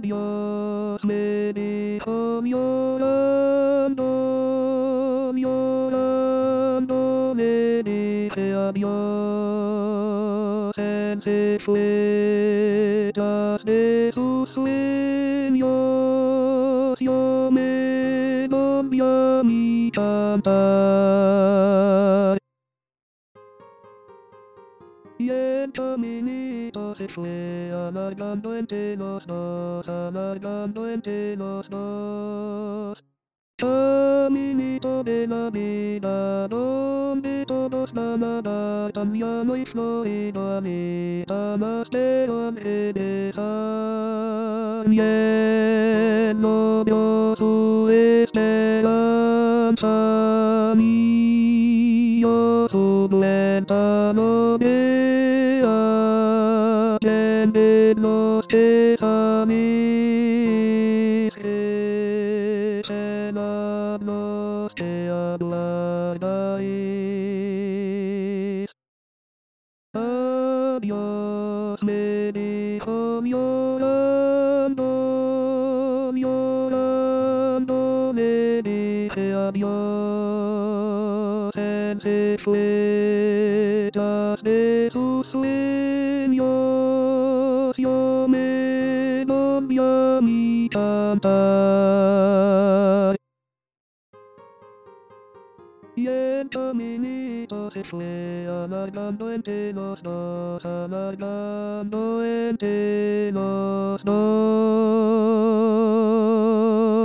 adiós, me dijo llorando, llorando, le dije adiós, él se fue tras de sus sueños, yo me volví a mi cantar. Y el caminito se fue alargando entre los dos, alargando entre los dos. Caminito de la vida, donde todos van a dar tan llano y florido, aletas de ángeles y él no vio su esperanza, ni yo su vuelta no vea, de los pesares que llenan los que hablaréis. Adiós, me dijo llorando, llorando, le dije adiós, él se fue tras de sus sueños, yo me volví a mi cantar. Y el caminito se fue alargando entre los dos, alargando entre los dos.